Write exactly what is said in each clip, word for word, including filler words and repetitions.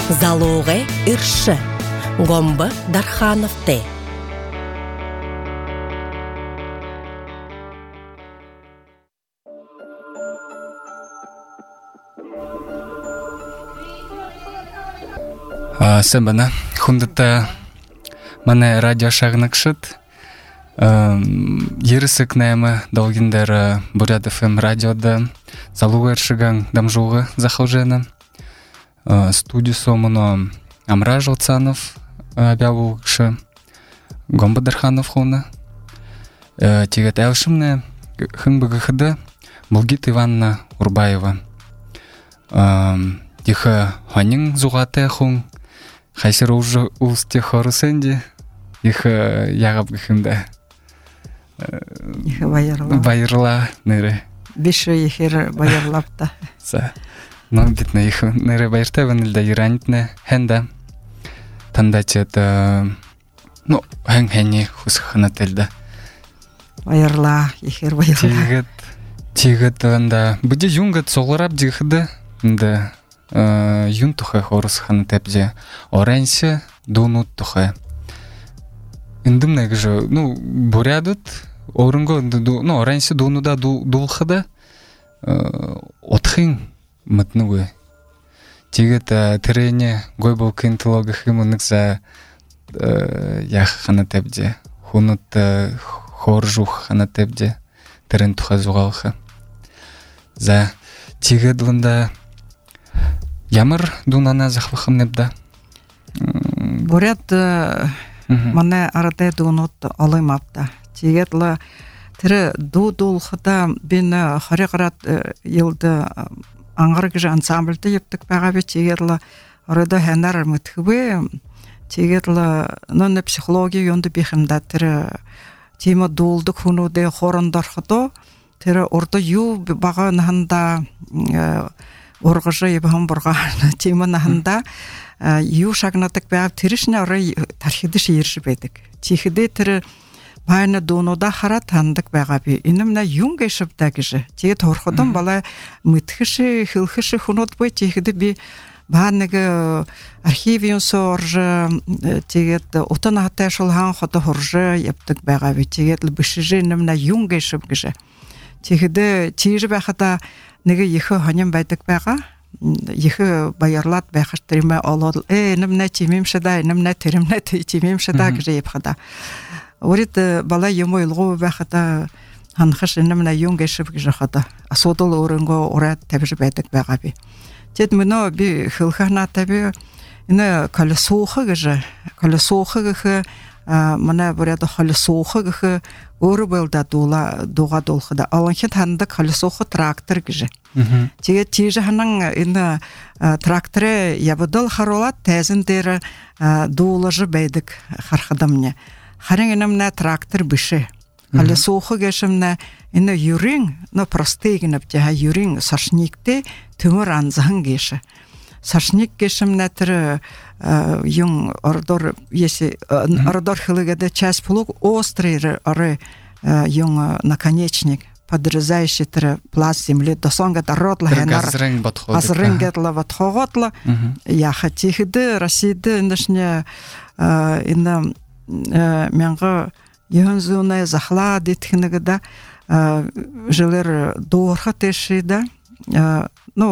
Залоғе үрші. Гомбы Дархановте. Себана, хундата мане радио шагнакшит. Ерісік нәймі долгендер Бурят эф эм радиода залуға ершіган дамжуғы захаужена. Студию сомуно Амра Жолцанов обявувши Гомба Дарханов хуна. Тегет әлшімне хыңбығықыды Булгит Иванна Урбаева. Тихы ханин зуғаты хун Хайсыр уже улсте хорусенде Тихы яғап гықында. Тихы байырла. Байырла ныры. Беші ехер байырлапта. Са. Но битне их ныры байыртаван илда иранитне хэнда. Тандачет, ну, хэн-хэни хусхана тэлда. Байырла, ехер байырла. Тигет, тигет ванда. Бүде юнгат соғырап дихыды. Да, юн тухай хорусхана тэпде. Оранси дунут тухай. Индымна гжо, ну, бурядут. Орынго, ну, оранси дунуда дулхыда. Отхын мытнугы. Тигет тірене гой бол кентилога хымынык за ях хана тэпде. Хунут хоржух хана тэпде. Тірен туха зуғалха. За тигет ванда Ямар дунана захлахым небда? Бурят мане арада дунут алаймапта. Тигетла тірі ду-дулхыда бен хариқарат елді аңғыргыжы ансамбльді ептік бағабы тигетла арада хэнар мүтхібі тигетла нөне психология йонды бейхімда тірі тема дулды күнуде хорындар хыдо тірі орда ю баға нахында орғыжы ебіғым бұрға тема нахында ю шагнатық бәғab тірішіне орай тархидыш ерші бәдік. Тихіде тірі Байна донуда хара тандык бәғаби. Инымна юнг ешіп дәгіжі. Теге торхыдым бала мүтхіші, хылхіші хунот бой тегіді би бағанығы архивион соржы, тегеді отын ағытай шылған ходы хоржы ептік бәғаби. Тегеді бішіжі инымна юнг ешіп гіжі. Тегіді тежі бәғада неге ехі ханем бәдік бәға, ехі байырлат бәғыштырыма олады. Э, инымна темемшіда, инымна терімна темемшіда гіжі епхада. Орит бала йому илгу бәхата ханхыш инымна юнг ешіп гіжіхада. Асодыл орынғы орат тәбіжі бәдік бәғаби. Тет мұны би хылхана тәбі іні калысуқы гіжі. Калысуқы гіхі, мұна бұряды калысуқы гіхі өрі бөлді дуға долқыда. Алынхет ханды калысуқы трактор гіжі. Теге тежі ханын іні тракторы ябыдыл харолат тәзіндері дуылыжы бәйдік харқыдымне. Харангенамна трактор біші. Але соқы кешімна іні юрин, но простыгініп жаға юрин сашникте түмір анзағын кеші. Сашник кешімна түрі юн ордор, если ордор хылыгады часть плуг острый ары юн наконечник, подрезающий түрі пласт земли, до сонга дородла хэнар. Азрынгетла ватхоготла. Яха тихіді, Российді індішне іні менгі ехінзуына захла детхінігіда жылыр доорға тешейді. Ну,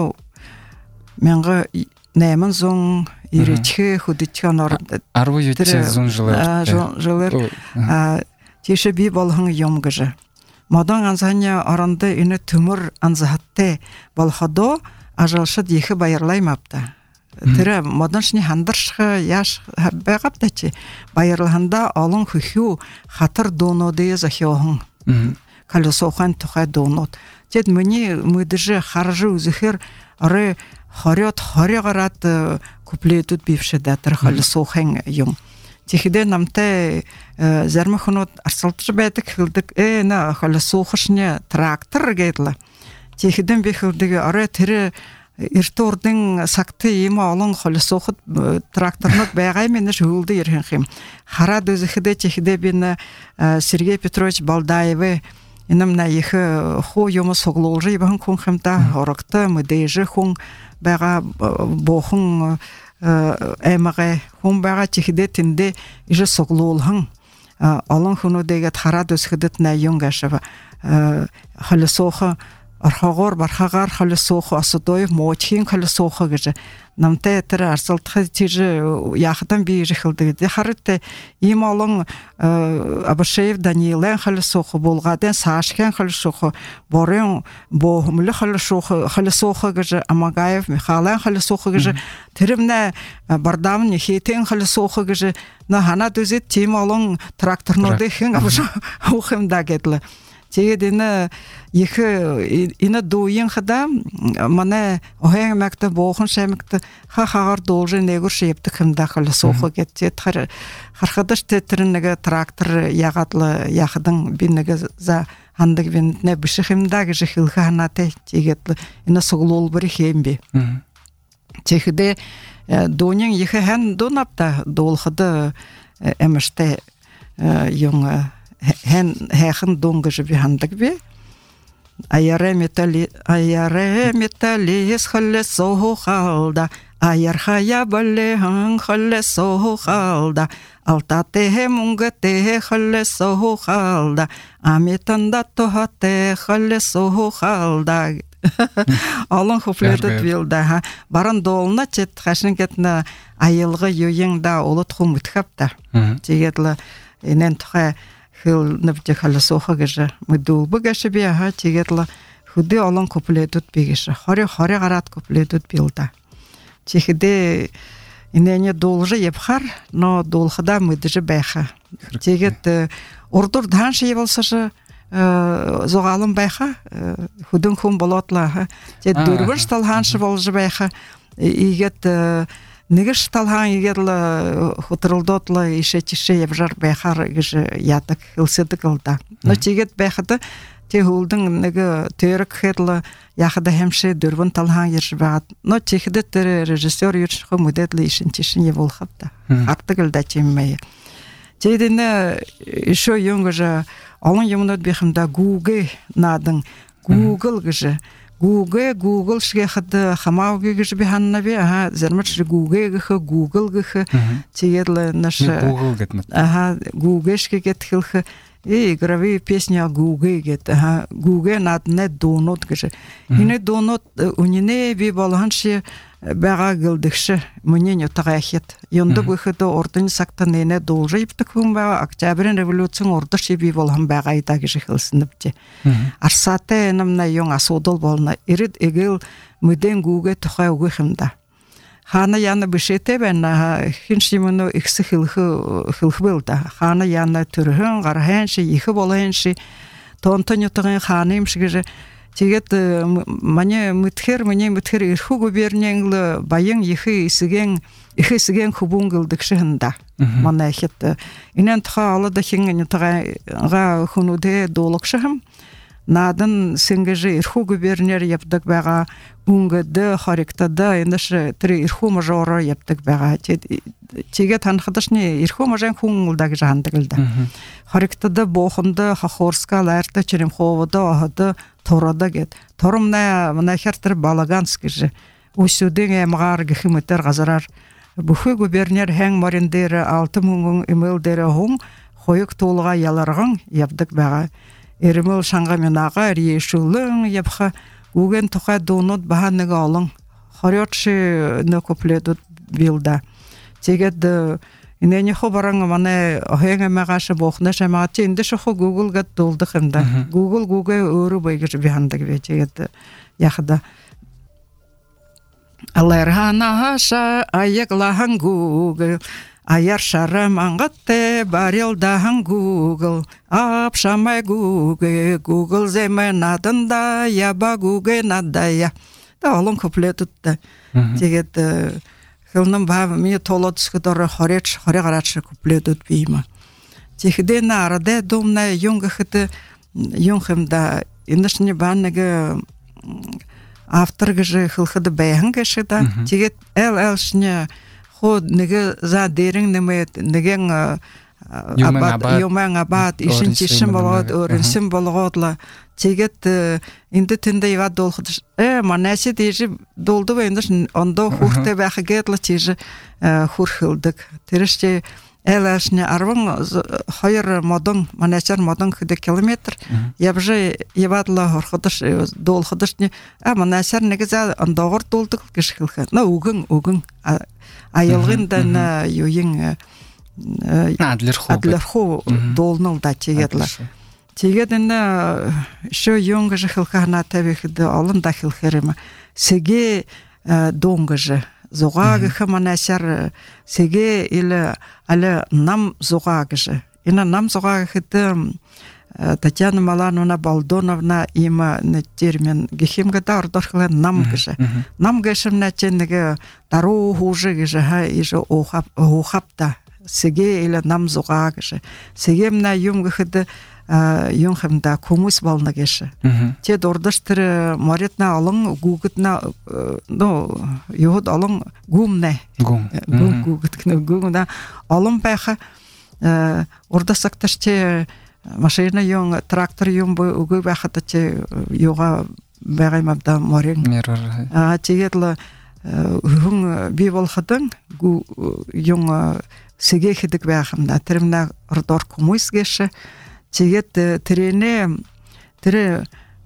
менгі нәмін зоң үйретхі, хүдетхен орды. Арвы өтте зоң жылыр. Жылыр теші бей болғың емгіжі. Мадан анзания аранды үні түмір анзахатты болғадо ажалшыд ехі байырлаймапты. Тірі модыншыны хандыршығы яш бәғаптачы байырлығында алың хүхю қатыр донуды захиоғын. Калысоған тұқай донуд. Тет мүні мүдіжі қаржы үзіхір ары хорет хоряғарат күплетуд бейфшіда тір калысоған юм. Тихіде намтай зәрмі құнуд арсалтышы бәдік хылдық әйіні калысоғышыны трактор гейділі. Тихіден бейхілдігі ары тірі Иртордың сақты ема алың қолысоқыт тракторнық бәғай мені жүйілді ерхенхим. Харад өзіхіде техіде бені Сергей Петрович Балдаевы инымна ехі хо емі соғылылжы ебіғын күнхімді орықты мүдейжі күн бәға боқын эмагэ хумбага чихде тинде иже соглуулхан алан хуну дегет харад өсгөдөт на юнгашава халсоха архагор бархагар халсоха асудой мочин халсоха гэж намтай тэр арсалтхай тийж яхадан би жихэлдэг дэ харытэ им олон абашев даниэлэн халсоха булгадан саашхэн халсоха борын бохмлы халсоха халсоха гэж амагаев михалан халсоха гэж тэрэмнэ бардам нихитэн халсоха гэж на хана дүзэт тим олон тракторнуудын хэн абаш ухэмда гэдлээ тэгээд энэ их энэ дуин хада манай охэн мэгт бохон шамгт ха хагаар дуулжин нэгүр шийпдэг хэмдэ халсоохо гэт тэр хархадаш тэр нэг трактор ягадлаа яхадан би нэг за хандаг винд не бишх хэмдэ гэж хэлхэ ханатай тэгээд энэ суглуул бэр хэмби тэгэхдээ дуунин их хэн дунапта дуулхад эмэштэй юм hen hechen dunge bi handag bi ayare metali ayare metali es khalle so khalda ayar khaya balle han khalle so khalda altate he mungate khalle so khalda ametanda to hatte khalle so khalda алан хуфлетет вилда баран долна чет хашингетна айылгы юйыңда олот хумутхапта тегетле энен тхэ хил нэвдэ халсоха гэж мэдүүл багаш би ха тэгээд хөдөө олон куплетууд бигэж хорь хорь гараад куплетууд билда чихдэ инэний дуулжа явхар но дуулхада мэдэж байха тэгээд урдур данш явуулсаш зогалан байха хөдөн хүн болоотлаа тэгээд дөрвөн тал хаанш болж байха игээд нэгш талхан игэл хөтрөлдөөдлөө ишэ чишэ явжар байхаар гэж ядаг хэлсэдэг л да. Но чигэд байхад тэ хөлдөн нэг тэрэг хэл яхад хэмшэ дөрвөн талхан ярьж байгаад но чихдэд тэр режиссер юрч хүмүүдэд ишин чишин явуулхав да. Хатдаг л да чиммээ. Тэдэн ишо юнгэж олон юмнууд бихэмдэ Google наадан Google гэж Google Google шгэхэд хамаагүй гэж би ханна би аа зармач Google гэх Google гэх тэгээд наш Google гэдэг аа Google шгэгэт хэлэх и играви песня Google гэт аа Google над не донот гэж энэ донот үнэнэ би болහන්ш бага гэлдэгш мнение тагахет ёндог гэхэд ордын сагтан нэ дуулжипдаг хүн бага октябрийн революцийн урдч би болхан байгаа идаа гэж хэлсэн нэвчээ арсаатай намна юм асуудал болно ирээд эгэл мэдэн гүүгээ тухай өгөх юм да хана яна бишэтэй байна хин шимэнө ихс хэлх хэлхвэл да хана яна төрхөн гархан ши их болон ши тонтонётгийн ханым шиг тэгээд маний мэтхэр маний мэтхэр эрхүү губернингл баян их эсгэн их эсгэн хубунгэлдэг шэнда манай хэд энэн тха алда хин нэтага хүнүдэ дуулагшхам надан сингэж эрхүү губернер явдаг байгаа үнгөд харигтада энэш тэр эрхүү мажор явдаг байгаа тэгээд танхадашны эрхүү мажан хүн л да гэж хандаг л да харигтада боохондо хахорска лайрта чирим ховодо хад торада гэд торомна манай хартер балаганс гэж үсүдэн эмгаар гихмэтэр газараар бүхий губернер хэн морин дээр алты мөнгөн эмэл дээр хүн хоёуг туулга яларган явдаг байгаа эрмэл шангаминага риешүүлэн явха үгэн тухай дуунууд баха нэг олон хорьоч нэ куплетууд билда тэгээд инэний хобаран манай охэн магаш бохнаш магати эндэж хо Google гэд дуулдах юм да Google Google өөрөө байгаж би хандаг вэ тэгээд яхада алэрхана хаша аяглахан Google аяр шарам ангатте барил дахан Google ап шамай Google Google зэмэн наданда яба Google надая та олон куплетууд тэгээд хөлнөн бав ми толодсгдор хорьч хорь гараач куплетууд би юм. Тэгэхдээ нарад думна юнгхэд юнхэмда энэшний банаг автор гэж хэлэхэд байхан гэшэда тэгээд эл элшня ход нэг за дэрэн нэмэт нэгэн Юман абат ишинчишин болгоод өрөнсөн болгоодлаа тэгээд энд тэндээ яваад дуулахд э манайч дэж дуулдаг байндаш ондоо хүүхдээ байх гэдэл чиж хүрхэлдэг тэрч элашны арван хоёр модон манайчар модон хэдэ километр явж яваадла хорходош дуулахдашны а манайчар нэг за ондоогор дуулдаг гэж хэлэх нөө үгэн үгэн аялгындан юуин адлерху дуулнал да чигэдла тэгээд энэ шо юнгэж хэлхана тавихд олон да хэлхэрэм сэгэ донгэж зугааг хаманашар сэгэ ил але нам зугаагж ина нам зугаагд Татьяна Малановна Балдоновна има на термин гехимгада ордорхла нам гэж нам гэшмна чэнэг даруу хуже гэж ха иш ухап ухапта сэгэ ил нам зугаагж сэгэмна юм гэхэд юм хэмда хүмүүс болно гэж те дурдаш тэр моретна олон гүгдна но юуд олон гүмнэ гүм гүгдгнэ гүмна олон байха урдасакташ те машина юм трактор юм үгүй байхад те юга байгаймабда морин а тэгээд хүн би болоход гү юм сэгэ хэдэг байхамда тэрмна ордор хүмүүс гэж тэгээд тэрэне тэр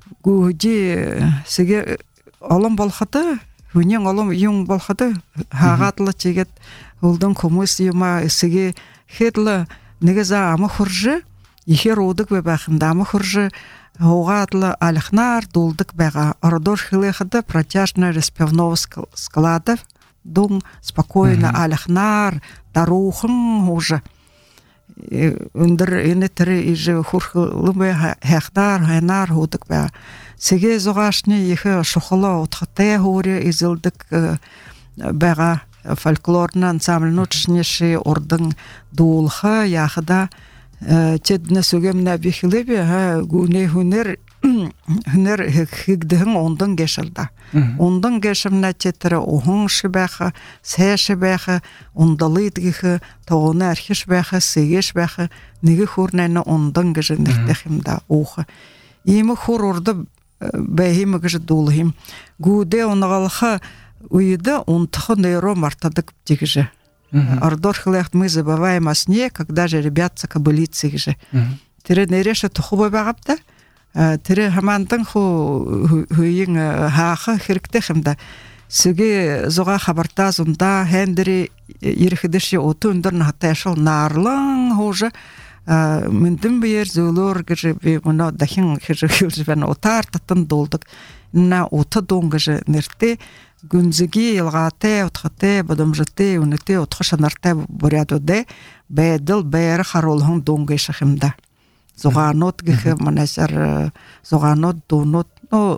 гүжи сэгэ олон болоход хүнийн олон юм болоход хаагадлаа тэгээд улдан хүмүүс юма сэгэ хэдл нэгза ама хурж ихэр удаг байхамда ама хурж угаадла алхнаар дулдаг байгаа ордор хэлэхэд протяжно распевного склада дум спокойно алхнаар даруухан уже өндөр энэ тэр иж хурхлымэ хахтар хайнаар худаг ба сэгэ зугаашны их шухлоо утгатай хөөрэ изэлдэг бага фольклорны ансамбльнуучниши урдан дуулха яхада чэднэ сүгэмнэ бихлэбэ ха гүнэ хүнэр хүнэр хигдэн ондан гэшэлда ондан гэшэмнэ чэтэр ухун шибэха сэш бэха ондалыдгих тоона архиш бэха сэгэш бэха нэг хүрнэ ондан гэж нэртэх юм да уха ийм хүр урд бэхим гэж дуулхим гүдэ оноголха уйда онтх нейро мартадаг тэгж ордор хэлэхт мы забываем о сне когда же ребятца кобылицы гэж тэр нэрэж тухбай байгавта тэр хамаандан хуу хүйн хааха хэрэгтэй юмда сэгэ зуга хабартаа зунда хэндри ирэхдэш өтөндөр наташл наарлан хоже мэндэн биер зөөлөр гэж би мөн дахин хэрэг бэн утаар татан дуулдаг на утадун гэж нэртэй гүнзги ялгаатай утгатай бодомжтой үнэтэй утга шанартай бурядууд байдал байр харуулхан дунгэж хэмда зугаанууд гэх манайсар зугаанууд дуунууд но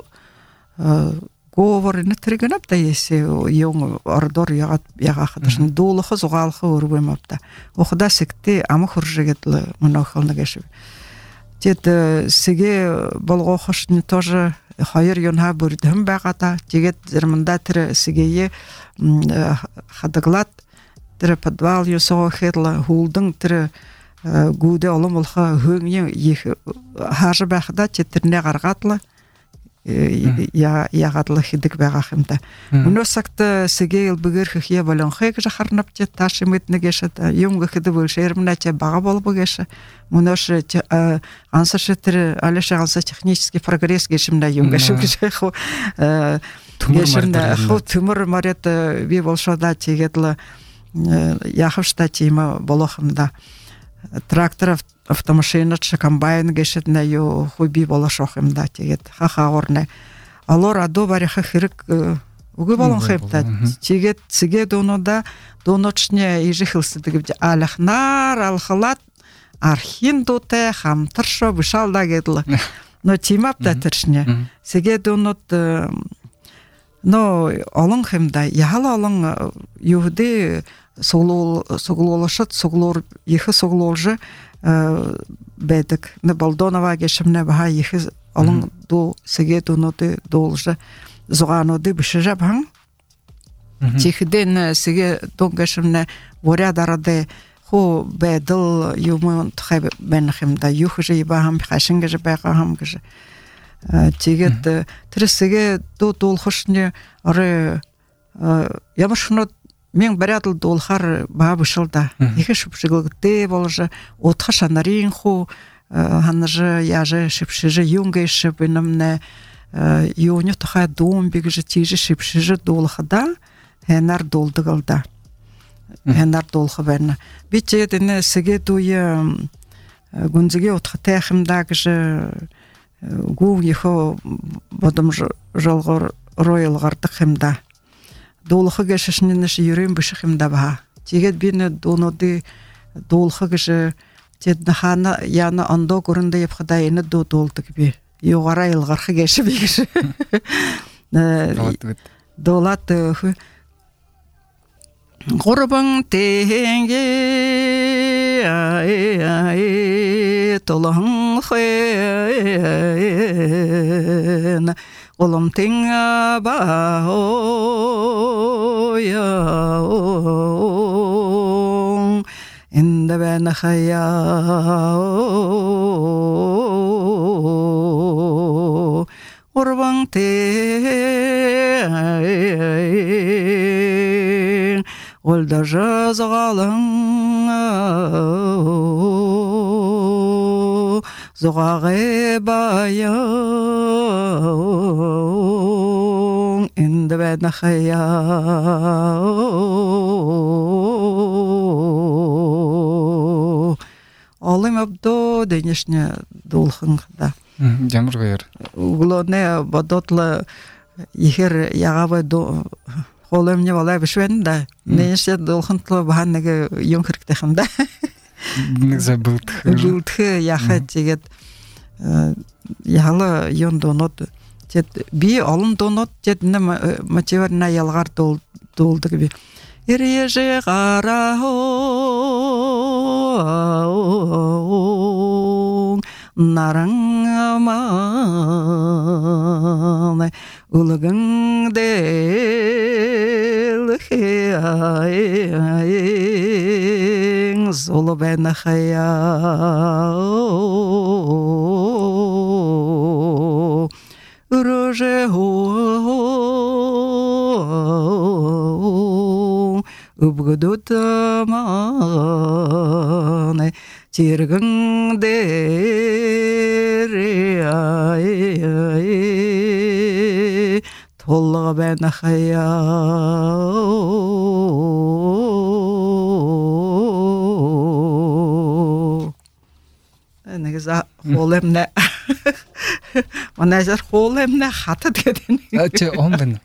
говор нэтрэгэнапта ясе юм ордор ягаад ягаахдаш дуулах зугаалах өргөмапта ухда сэгти ама хуржигэл монохолна гэш тэд сэгэ болгохшны тоже хоёр юнха бүрдэм байгата тэгээд зэрмэнда тэр сэгэе хадаглат тэр подвал юсоо хэл хулдан тэр гүдэ олон болха хөнгөн их хааж байхада тэрнээ гаргаадла я ягадлах хэдэг байгаа юмда өнөөсагт сэгээл бэгэрх хэ болонхыг жахарнап ч тааш мэднэ гэшэд юм гэхэд шэрмнэ ч бага болбо гэш өнөөш ансаш тэр алиш анса технический прогресс гэшмнэ юм гэш гэж хөө гэшмнэ хөө төмөр марет би болшода чигэдла яхавшта чима болохымда тракторов автомашинач комбайн гэшэд на ю хуби болошох юм да тэгээд хахаагорне алор адо бариха хэрэг үгүй болон хэвта чигэд цэгэ дунуда дуночне ижихэлсдэг гэж алахнаар алхалат архин дутай хамтаршо бишалда гэдл но чимапта тэршне цэгэ дунууд но олон хэмда яхал олон юуди суглуул суглуулшат суглуур их суглуулж байдаг на Балдонова гэшмнэ баха их олон ду сэгэ дунууд дуулж зугаанууд бишэж бан чихдэн сэгэ дун гэшмнэ бурядарад хо бэдл юмын тхай бэнхэмда юхжи ибахам хашингэж байгахам гэж тэгээд тэрсэгэ дуу дуулахшны орой ямар шнод мен бариадл дуулахар баабшилда их шүпшгэлтэй болж утхаш нарийн ху ханжа яже шипшиже юнгеш бинэмнэ юуны тхай дуум бигж тижи шипшиже дуулахда хэнар дуулдыгалда хэнар дуулах байна бичээд энэ сэгэ дуя гүнзэгэ утхтай хэмдаа гэж гүү ихо бодом жолгор роялгардах хэмдаа дуулах гэшшнэн нэш юрэм биш хэмдаа ба тэгээд би нэ дуунуудыг дуулах гэж тэд хана яна ондо гөрөндө явхада энэ дуу дуулдаг би югаараа илгарх гэш би гэж дуулат горбан тэнгэ ай ай толон хэ олом тэнга ба о я о инда бана хая горбан тэ Олда жазгалың зоғағы баяң енді бәні қая Олым абдо денешне дулхыңда Жамыр ғайыр Углоне бадотлы ехер яғабы Олым не валай бішвен да. Нейше долхынтлы бағанығы юнкірікті қымда. Нігза бұлтқы. Бұлтқы яқы тегет. Яғалы юн донот. Би олын донот дедіні мотиварына ялғар долдығы би. Ирежі ғара оң нарың аманы ұлығың дел хеяң золы бәні хая үрөже оң үбгүдутаманы тергің дері ай толығы бәні хая негізі қолымны манайзар қолымны хаты деден Че, он бәні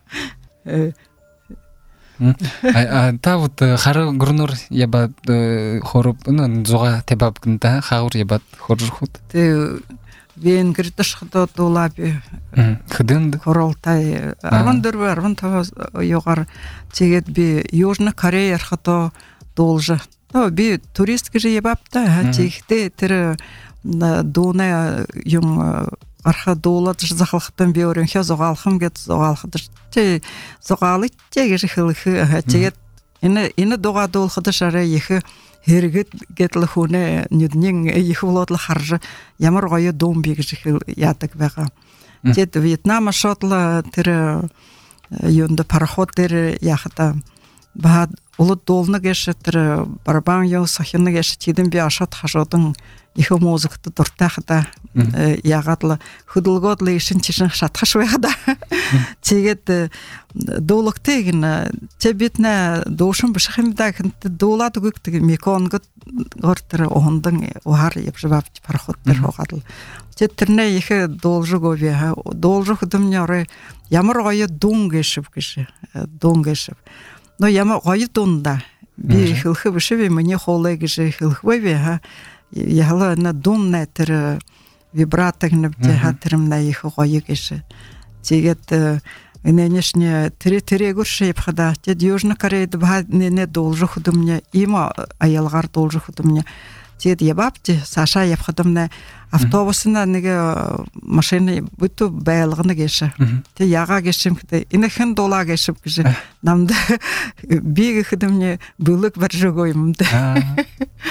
Та вот хары гурнур ябат хоруп, ну, зуға тебап кінта, хаур ябат хоржыр худ. Ты вен кіртіш хыда долапи. Хыдынды? Хоролтай. Арван дұрбі, арван тава йоғар тегет би Южны Корея хыда должы. Би турист кіжі ябапта, тегіте тірі доны юм арха доолат захалхтан биорен хя зогалхым гет зогалхдыш те зогалы теге жихылхы тегет ине ине дога доолхдыш ара ехи хергет гетлхуне нюднин ехи болотлы харжы ямар гойы дом беги жихыл ятык бага тет Вьетнама шотла тире юнда пароход тире яхта ба улут долны геше тире барбан яу сахины геше тидин би ашат хашотын их музыкты дуртахта ягатлы худулготлы ишин чишин шатхашвайда тегет доолуктегин тебитне доошун бишхимда кынты доолады гүктүг меконгут гортыр ондың ухар епжибап пароходтер огадыл теттерне ихе должу гове должу худумняры ямар гойы дун гешип киши дун гешип но ямар гойы дунда би хилхы бишиби мне холай геши хилхвеве ха яла на дун нетер вибратагны хатырымна их гойы геши тегет нынешне тире-тире гуршип хада тед Южны Кореяда ба не должу худумня има аялгар должу худумня тед ябапти Саша япхадымна автобусына неге машина бүтү байлыгыны геше те яга гешим кете инехен дола гешип кеше намда биги худумня былык бар жогоймда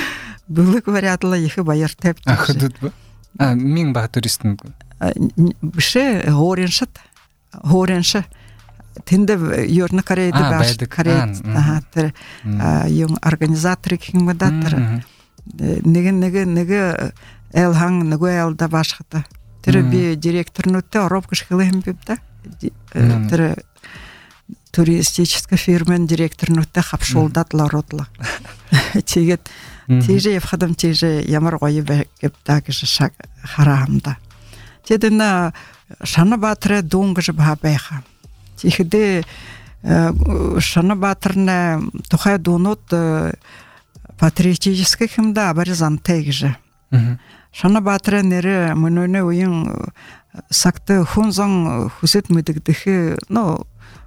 Бүлік вариатлы ехі байыр тәп. А, худут ба? А, мен ба туристин. Біше гореншат. Горенші. Тенде юрны карайды баш карайды. Ага, тер юң организаторы кеңмедаттыр. Неге неге неге элхан неге элда башката. Тер би директорны өтте Араб кышкылым бипта. Тер туристическая фирма директорны өтте хапшолдатлар отла. Тегет теже евхадам теже ямар гойы бептагы шак харамда. Тедена шана батыры доңгыжы бабайха. Тихиде шана батырны тухай донот патриотический химда баризан тегже. Шана батыры нере мөнөне уйын сакты хунзан хусет müdükdeki no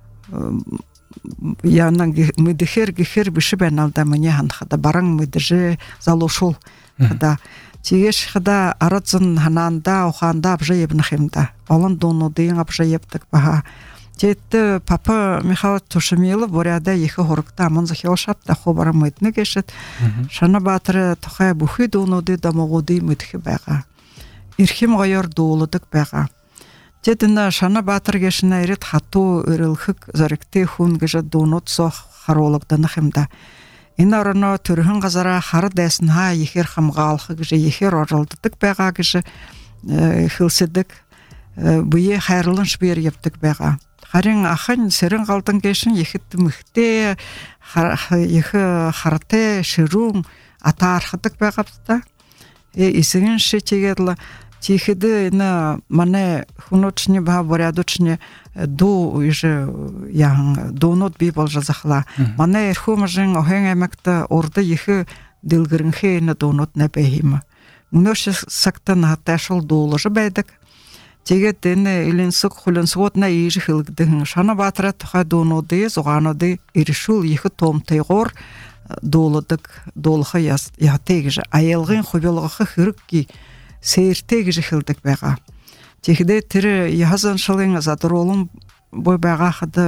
yandan müdüher gihер биши беналда мне ханхада баран müdüже залошул хада тигеш хада аратзын хананда уханда абжаебны химда. Алан донодын абжаебдик баха. Жетті папа Михаил Тушемилов боряда ехі хорыкта аман захилшапта хобара мүйтіні кешет. Шана батыры тұқай бұхи доноды дамығуды мүтіхі бәға. Ирхим ғайыр доолыдық бәға. Жетіні шана батыр кешіна ерет хату үрілхік заректе хун кежі донот соқ харолықданы хымда. Ин арыны түріхін ғазара хары дәсін ха ехер хамға алқы кежі ехер орылдыдық бәға кежі хилседік бұйе хайрлын шбер ептік бәға. Харин ахын серин қалдың кешін ехітті мүхте, ехі харты, шырун, ата архыдық бәғапты. Исігін ше тегерлі, тихіді мане хуночыне ба борядочыне ду үйжі яғын донот бейбол жазақла. Мане ерхумыжын оғын әмәкті орды ехі ділгірін хейіні донот нәбәйімі. Мұнөші сақтан хатташыл доолыжы бәйдік. Тегет дене иленсік құлынсығотна ежі хілгдігін. Шана батыра тұқа доноды, зоғаноды ерішул ехі томтайғор долыдық, долығы яғатегіжі. Айылғын құбелғықы хірікки сейіртегіжі хілдік бәға. Тегеде тірі яғазан шылың задыр олым бой бәға қыды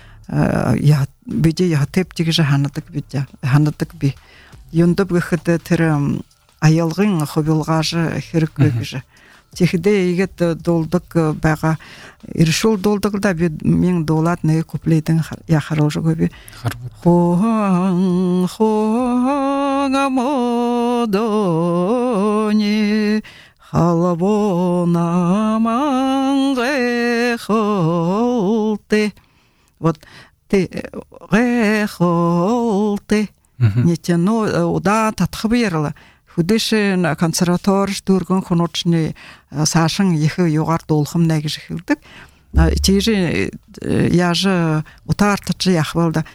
беде яғатеп тегіжі ханадық бі. Йондып ғықты тірі айылғын құбелғажы хіріккегіжі. Техиде егет долдық бәға иршул долдықда мен долат не куплейтін яқарыл жүгі бі. Хоң хоң амодони халабона манғы холте. Вот те ғолте. Нетено ода татқы берілі. Хүдеші консерватор дүргін құночыны сашың ехі yoğar долқым нәгіжі хілдік. Тежі яжы ұтартычы яқбалда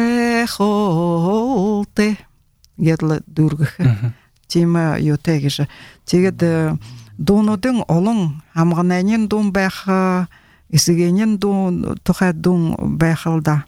ғолты гедлі дүргіхі. Темі йотегіжі. Тегеді донудың олың амғанайнен дон бәқі, ісігенен дон тұқай дон бәқілда.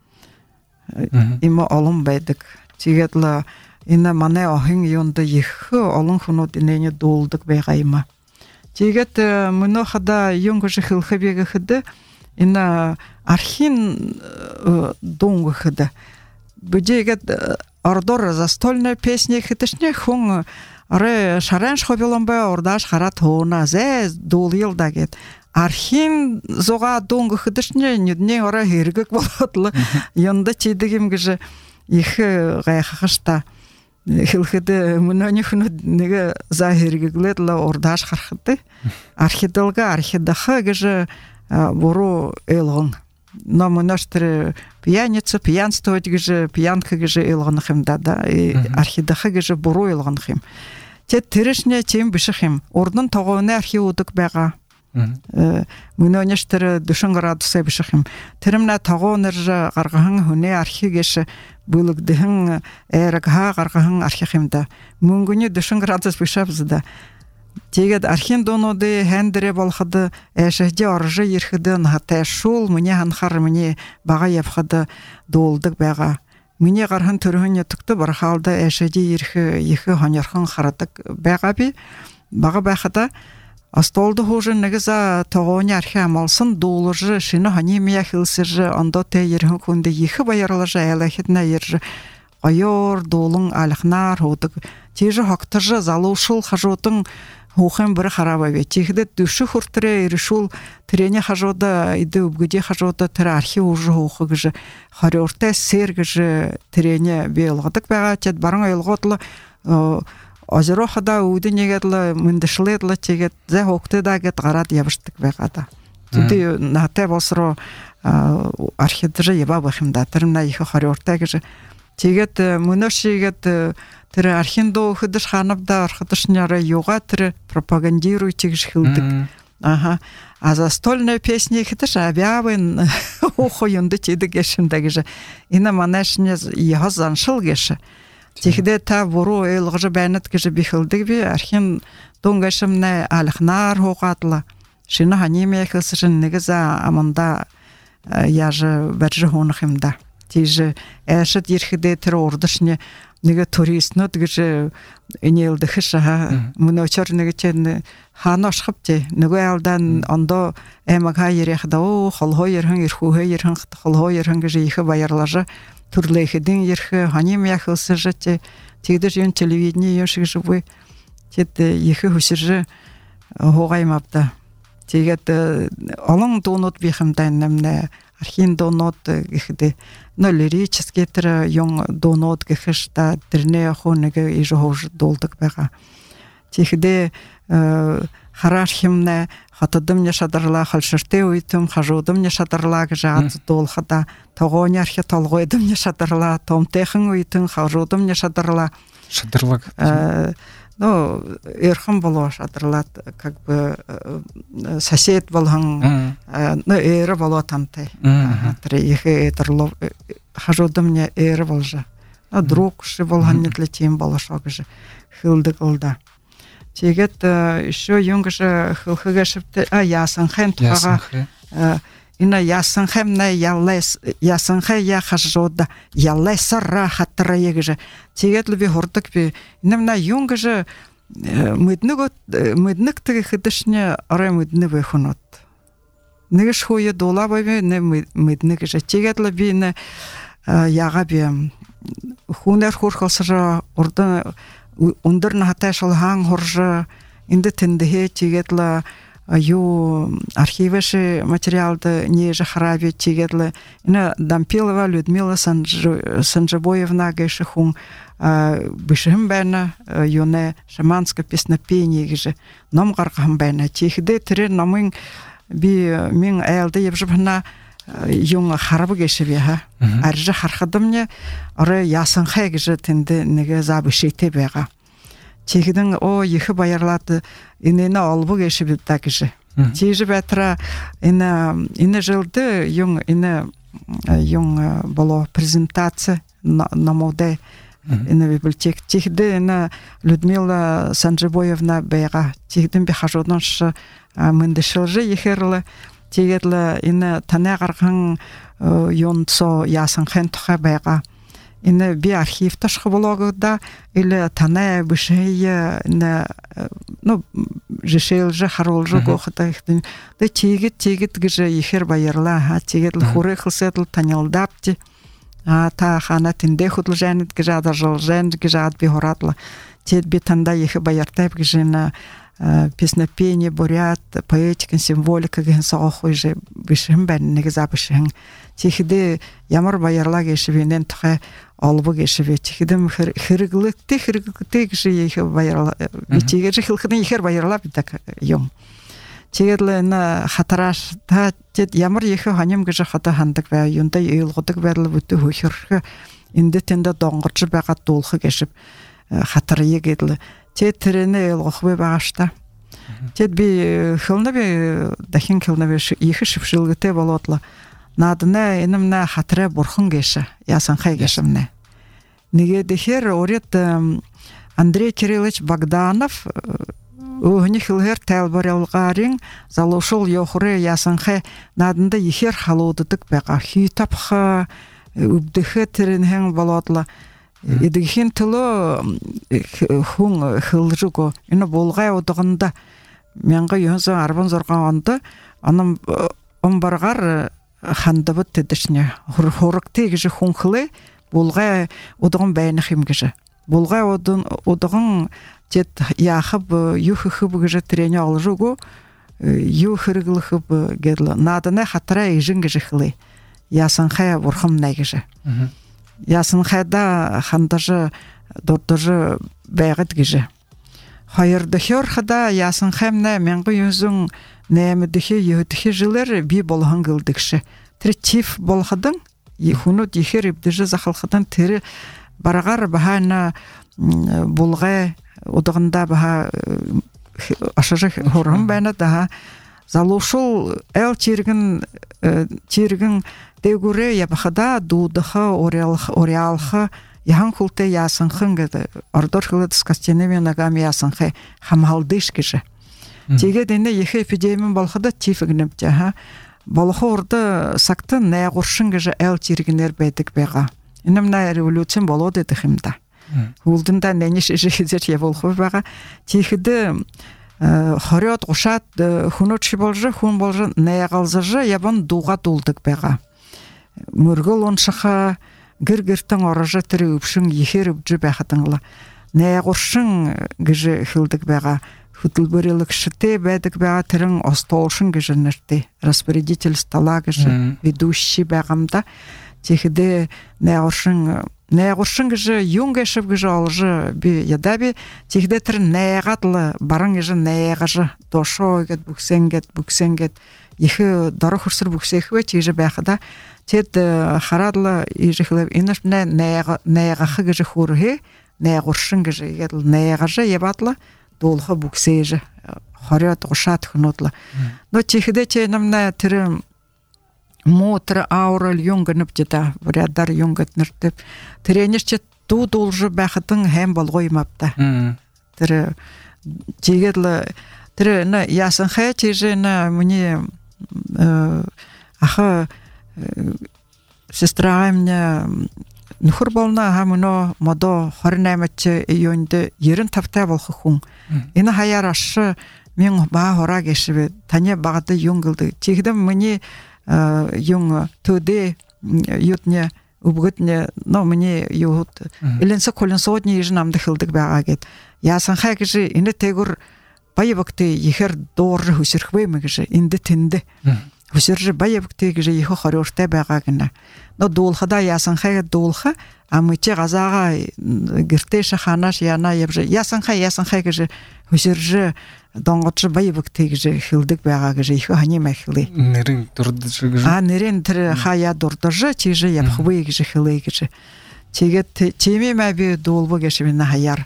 Имі олың бәйдік. Тегеді Ина мане ахын йонда ехі алын хунот инене долдық бәғайма. Тегет мұны қада йонгыжы хылқы бегі қыды, ина архин доңғы қыды. Бүдегет ардор застольная песня қытышне хуң ары шаран шхобелон бә ордаш харат хуна зәз дол елда кет. Архин зоға доңғы қытышне нүдне ора хергік болатлы. Йонда тейдігім гіжі ехі ғайқықышта. Хилхиде мунанихну неге захиргигледла ордаш хархыды. Архидалга архидахы геже бору элгон. Но мунаштыр пьяница, пьянство геже, пьянка геже элгон химда да. Архидахы геже бору элгон хим. Те тирешне тем бишхим. Ордун тогоны архиудук бага. Мунаштыр душын градуса бишхим. Теримна тогоныр гаргахан хуне архи геше Бұлықдығын әріға қарғығын архихимда. Мүнгіні дүшін градус бішапзыда. Тегет архин доноды хәндіре болхады, әшәхде аржы ерхіді нағатай шул, мүне ханхар мүне баға епхады долдық бәға. Мүне қарғын түрігіне түкті бір қалды әшәхде ерхі ехі ханерхын қарадық бәға бі. Баға бәқіда Астолды хожын негіза тоғоны архи амалсын долыжы, шыны ханемия хилсыржы, анда тәйірхін күнді ехі байырлыжы әләхетіне ержі. Айор, долың, алықнар, одық. Тежі хақтыржы залушыл хажотың хухен бір харабаве. Тегді дүші хұртыры ерішул тірене хажода, иді үбгіде хажода тірі архив ұжы хухы гіжі, харyorта сер гіжі тірене бейлғадық бәға, тет барың айлғотлы озеро хада уйды негедлі мүндішіледлі тегет, зә хоқты да гет ғарад ябыштық бәғада. Түді нағтай болсыру архивдыжы еба бақымда, тірімна ехі харyorта гіжі. Тегет мүнөшегет тірі архиндо хыдыш ханабда архидышняра юға тірі пропагандируйте гішхілдік. Ага. А застольная песня хыдыш абявын ухойынды теді гешімді гіші. Ина манашыне еға заншыл геші. Тегде та вұру өйлғыжы бәнет гіші бихілдік бе архин доңгашымна алықнар хоқатлы. Шыны ханеме қылсышын негіза аманда яжы бәржі хонықымда. Тежі әшіт ерхіде тірі ордышыне неге туристны дегіжі инелді хыша мұночар неге чен ханы ашқып те неге алдан ондо әміға ерехді о қолғо ерхің ерхуға ерхің қолғо ерхің гіжі ехі байырлажы түрлейхідің ерхі ханем яқылсы жы те тегді жөн телевидение ешігі жывы тет ехі хүсіржі хоғаймапты тегет олың донот бейхімден немне архин донот гихде но лирический тра йон донот гихшта дерне хонеге и жохож долдык бага тихде харашхимне хатадым не шадарла халшырте уйтым хажудым не шадарла гжат долхада тогоня архи толгойдым не шадарла том техин уйтым хажудым не шадарла шадарла ну эрхам было шадралат как бы сосед болған ну эрі было тамтай тірі ехе етірлов хажудым не эрі болжа друг ши болған нетлі тем было шогыжы хылды қылда тегет еще юнгыжы хылхыға шыпты а ясын хэм тұқаға ина ясын хэмне яллес ясын хэ я хажуда яллесара хаттыра егіжі тегет ліби хордық бі инамна юнгыжы мүднігот мүднік тігі хыдышне арай мүдні бэхунот нігіш хуе дола бәбе не мүднігіжі тегет ліби не яға бі хунер хурхалсыжы орда ундырны хатай шылхан хоржы инді тіндіге тегет лі ю архивыши материалды не же храби тигедлы ина Дампилова Людмила Санжабоевна геши хун бишим бэна юне шаманска песнопение гже ном гаргам бэна тихде тире номын би мин элде ебжбна юн харабы геши беха аржы хархадымне ары ясын хэ гже тенде неге забышите бега Тегдің о ехі байырлады инені албы кеші білді кіші. Тежі бәтіра ині жылды юң ині юң боло презентация на моде ині библиотек. Тегді ині Людмила Санжабоевна бәйға. Тегдің бі хажудан шы міндішілжі ехерлі. Тегедлі ині тәне қарған юнцо ясын хэн тұға бәйға. Инне би архив ташқы блогда или тане бишее не ну жешел же харол же гохта ихтин да тигит тигит гже ихер байерла ха тигит лхуре хлсетл танялдапти а та хана тинде худл жанит гжа да жол жан гжа би хоратла тет би танда ихе байертап гжена песнопение бурят поэтика символика ген сохой же бишем бен не запишен тихде ямар байерла гешвенен тхе албы гешве тихдем хирглыкты хирглыкты гше ихе байерла битиге же хилхны ихер байерла битак юм тигедле на хатараш та тет ямар ихе ханем гже хата хандык ва юнда ыйлгыдык берле бүтү хөхөр инде тенде доңгырчы бага толхы гешип хатар егедле тет трене элгохбе багашта тет би хылны би дахин хылны би ихе шипшилгыте болотлы надына энемна хатре бурхан геше ясан хай гешемне неге дехер орет Андрей Кириллович Богданов Угни хилгер тэлбарялгарин залушул йохуре ясан хай надында ихер халудыдык бага хитапха үбдехе теренхен болотлы Идигин тылы хун хылжуго ина болгай одыгында менга юнса арбан зорганды анам он баргар хандыбы тедишне хорокты гыжы хун хылы болгай одыгын бәйни химгыжы булга одын одыгын тет яхып юхып гыжы трене алжугу юхыргылхып гедла надана хатра ижин гыжыхлы ясан хая бурхам найгыжы ясан хайда хандажы дордожы бәгыт гыжы хайырды хөр хада ясан хамна менгы юзун нәмедихи юдихи жилер би болган гылдыкшы третив болгадың ихуну дихер ибдижи захалхадан тери барагар бахана булга одыгында баха ашажы хорым бәна да залушул эл чиргин чиргин дегуре ябахада дудыха орялха орялха яхан култе ясын хынгы ордор хылы дискастенеме нагами ясын хэ хамалдыш киши теге дене ехе эпидемия болгада тифигнеп жаха болгы орды сакты не гуршын гыжы эл чиргинер бедик бега инемна революция болоды дихимда улдында ненеш жезер я болгы бега тихиде хорёт гушат хуночи болжы хун болжы не галзыжы ябан дуга дулдык бега мөргөл оншыха гыргыртың оражы түрі үпшің ехер үпжі бәхатыңла. Не ғұршың гіжі хілдік бәға, хүтілбөрелік шыте бәдік бәға түрің остолшың гіжі нірте. Распорядитель стола гіжі, ведущий бәғамда. Текіде не ғұршың, не ғұршың гіжі юң гешіп гіжі алжы бі ядабі. Текіде түрі не ғадлы барың гіжі не ғажы. Дошо гет, бүксенгет, бүксенгет. Ехі дары құрсыр бүксекі тежі бәқіда. Тет харадлы ижихлеп инеш не неягахы гыжы хурхи не гуршын гыжы едл неягажы ебатлы долхы буксежы хорят гушат хнотлы но тихиде ченамна тирим мотр аурал юнгынып жета врядар юнгытныртып тиренешче ту должы бахытың хэм болгоймапта тире жегедлы тире на ясын хэ чеже на мне аха сестра мне нөхөр болна хамно модо двадцать восьмого июньде ерэн тавтай болох хүн энэ хаяар аш мен ба хораа гэшвэ таны багада юнгылды чигдэм мне юн төдэ ютне убгытне но мне ют эленсэ колонсодни иж намды хылдык байгаа гэд яасан хай гэж энэ тэгүр баябагты ихэр дуур хүсэрхвэ мэгэж энд тэнд хүсэрж баябагты гэж их хорёртай байгаа гэнэ но дуулхада яасан хай дуулха амычи газаага гэртэ шаханаш яна явж яасан хай яасан хай гэж хүсэрж донгоч баябагты гэж хилдэг байгаа гэж их хани махли нэрэн дурдж гэж а нэрэн тэр хая дурдж чиж явхвэ гэж хилэй гэж тэгээд чими маби дуулбо гэж минь хаяар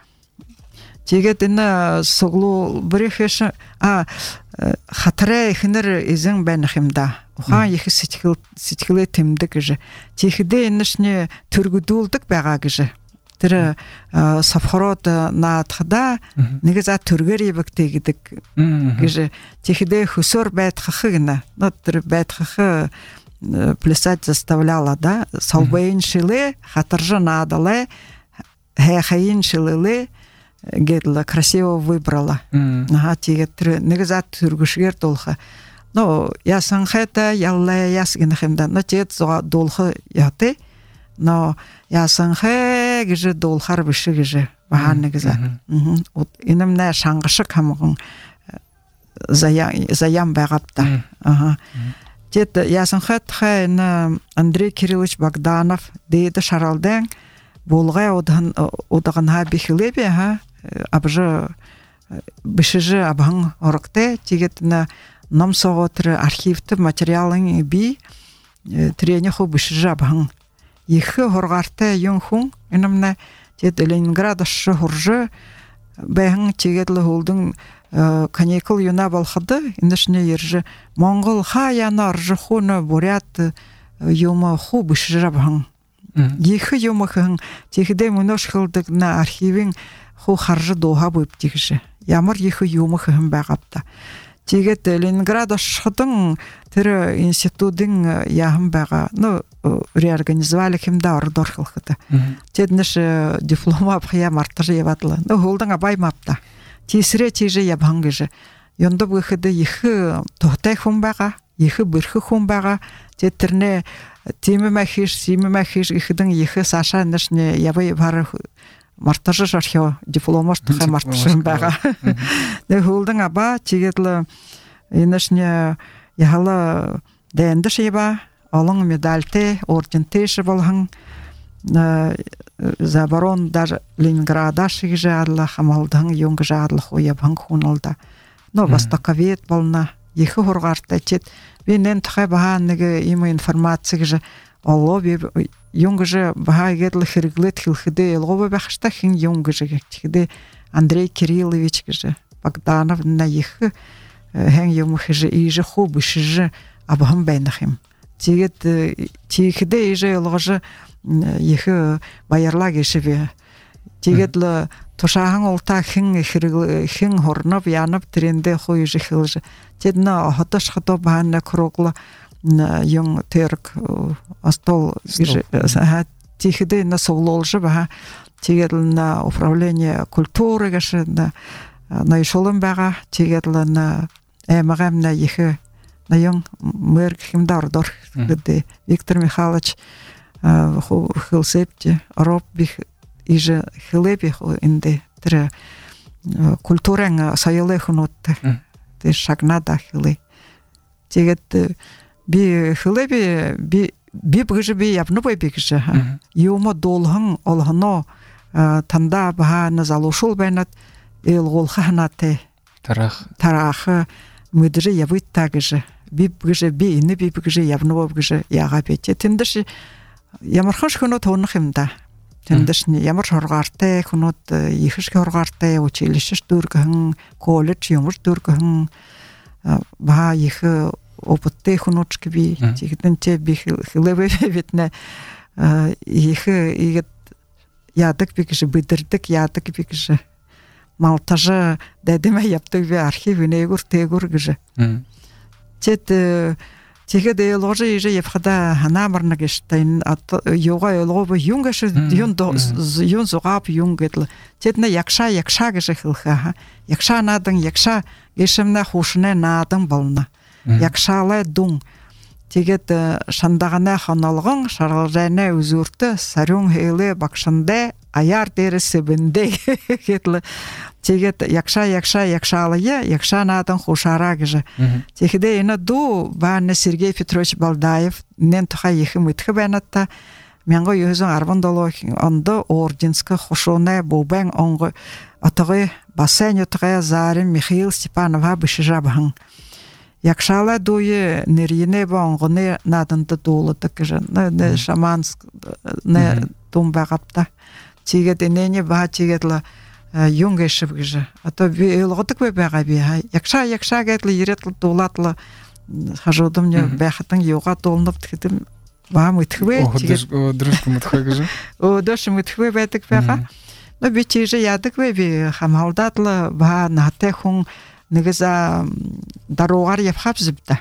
тэгээд энэ суглу брэхэш а хатраа ихнэр эзэн байх юмда ухаан их сэтгэл сэтгэлээ тэмдэг гэж тийхдээ энэшний төргөдүүлдэг байгаа гэж тэр совхород наадхада нэг за төргөр ивэгтэй гэдэг гэж тийхдээ хөсөр байдхах гэнэ тэр байдхах плясать заставляла да солбейн шилэ хатаржа наадалэ хэхайн шилэлэ гэдла красиво выбрала ага тэгээд нэг за төргөшгэр дуулха но ясан хайта ялла яс гэнэхэмдэ но тэгээд зоо дуулха яты но ясан хэ гэж дуулхар биш гэж баа нэг за инэмнэ шангашиг хамган заян заян байгапта ага тэгээд ясан хайт хэ Андрей Кириллович Богданов дээд шаралдан булгай удан удан ха бихлебе ха абжа бишже абхан орокте тэгээд на намсоготр архивт материалын би тренихо бишже абхан их хоргартай юм хүн энэмнэ тэгээд Ленинград шохорж бэхэн тэгээд л холдун каникул юна болоход энэшне ерж Монгол хаяна оржхуна бурят юма ху бишже абхан их юмхан тэгэхдээ мөнөш хилдэг на архивын ху харж дууха бүптигш ямар их юмхан байгавта тэгээд Ленинград шходон тэр институтын яхан байгаа ну реорганизовали хэмдэ ордорхолхот тэд нэш диплом авахя мартаж явадлаа ну холдон абаймапта тийсрэ тийж явхан гэж ёндоб гэхэд их тухтай хүн байгаа их бэрх хүн байгаа тэд тэрнэ тимэ махиш тимэ махиш ихэдэн их саша нэшне яваа бар мартажы жархё дипломош тхай марташын бага. Де хулдың аба тигетле инешне яхала дэнде шеба алың медальте орден теше болған за барон даже Ленинграда шигжарла хамалдан юнг жарла хуябан хуналда. Но востоковед болна ехи хоргарта тет бенен тхай баганныгы има информация же алло бе юнг же багагедлы хирглет хилхиде лоба бахшта хин юнг же гектиде Андрей Кириллович же Богданов на ехи хэн юнг же и же хубыш же абхам бенахим. Тигет тихиде и же ложе ехи баярла гешебе. Тигетлы тушахан олта хин хин хорнап янап тренде хой же хилже. Тедна хаташ хато банна кругла юн терк астол геше тихиде на сололже ба тигетл на управление культуры геше на на ишолым бага тигетлы на эмагам на ехи на юн мэр химдардор где Виктор Михайлович хилсепти роб бих иже хилепи инде тре культурен сайылехнот те шагнада хиле тегет би хилепи би би бгже би явнобой бигже юмо долхан олхано танда ба на залушул бенат эл голханате тарах тарах мыдже явыт также би бгже би не би бгже явнобой бгже яга пете тендши ямархаш хонот онхимда тендшни ямар хоргартай хонот ихшгэ хоргартай училище дүргэн коллеж юмш дүргэн ба их опыттэй хоночки би тэгдэн те би хилэвэ ветнэ их игэт ядаг би гэж бидэрдэг ядаг би гэж малтажа дэдэмэ яптаг би архив нэгүр тэгүр гэж тет тэгээд ложи иже явхада ханамарна гэштайн юга елгов юнгаш юн юн зугап юнгэтл тедна якша якша гэж хэлха якша надан якша гешмна хушне надан болна якшалай дун тэгээд шандагана ханалган шаргалжайна үзүртө сарюн хеле бакшанде аяр дээрээс бэндэ гэтл тэгээд якша якша якшалая якша надан хушара гэж тэгэхдээ энэ ду баана Сергей Петрович Балдаев нэн тухай их мэдхэ байната мянга юусэн арван долоо онд орденска хушуна бубен онго атгы бассейн утгай зарим Михаил Степанова бишжабхан якшала дуе нэринэ бонгоны наданда дуулдаг гэж нэ шаманск нэ думбагапта тэгээд энэний ба тэгэдла юнгешв гэж ато би элгодаг байгаа би якша якша гэдэл ирэдл дуулаатла хажуудам не байхтан юга дуулнав гэдэм баа мэдхвэ тэгээд өдрөс мэдхвэ гэж өдрөс мэдхвэ байдаг байгаа но би тийж яадаг вэ би хамалдаатла баа натэ хүн нэгза даруугаар явхав зэвдэ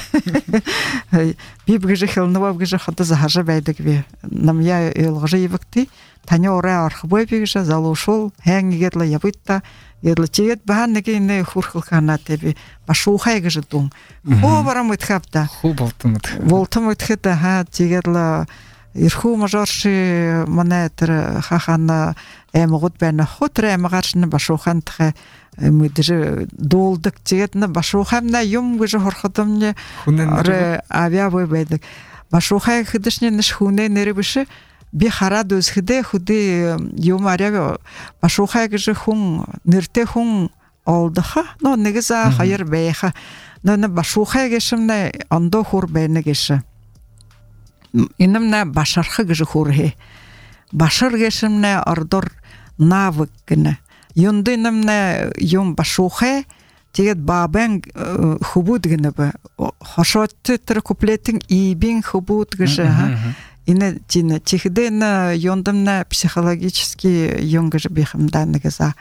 би бгэж хэлнэв бгэж хата захажа байдаг би намя элгэж ивгти таны орой орхбой бигэж залушул хэнгэгла явытта едл чигэт баан нэг энэ хүрхэл ханаатай би башуухай гэж дун хоо барам итхавта хоо болтом ит болтом итхэт ха чигэдла ирхүү мажорши манай тэр хахана эмгод байна хотр эмгаршны башуухан тхэ мэдэр дуулдаг чигэдна башуухамна юм гэж хорходомне ор авиавой байдаг башуухай хэдэшний нэш хүнэ нэр биш би хараад үзэхдээ хөдөө юм арай башуухай гэж хүн нэртэй хүн олдоха но нэгза хаяр байха но башуухай гэшмнэ ондо хур байна гэж инэмнэ башарха гэж хүрхэ башар гэшмнэ ордор навык гэнэ юндинэмнэ юм башуухай тэгээд бабен хубуд гэнэ ба хошот тэр куплетин ибин хубуд гэж ине тина чихдэн юндамна психологически юнгэж бихэмдаа нэгза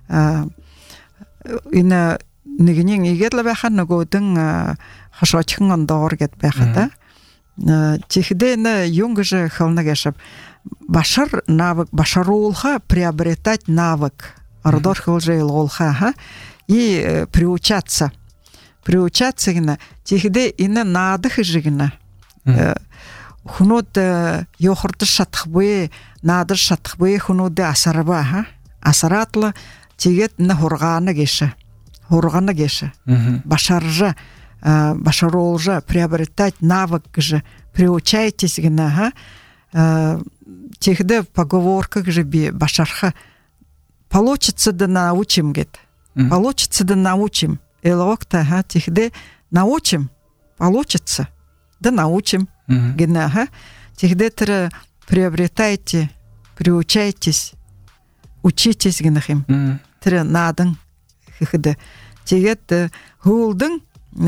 ине нэгнин игэдла байхан нөгөөдөн хошоочхон ондоор гэд байхада чихдэн юнгэж хэлнэгэшэп башар навык башаруулха приобретать навык ордор хөлжейлголха ха и приучаться приучаться гна чихдэ ине наадах жигна хунод йохорды шатхбы надыр шатхбы хунуды асарба ха асаратлы тигет на хурганы геше хурганы геше башаржа башаролжа приобретать навык же приучайтесь гна ха тигде поговорках же би башарха получится да научим гет получится да научим элокта ха тигде научим получится да научим гна ха тигде тра приобретайте приучайтесь учитесь гнахим тра надын хихде тигет хулдың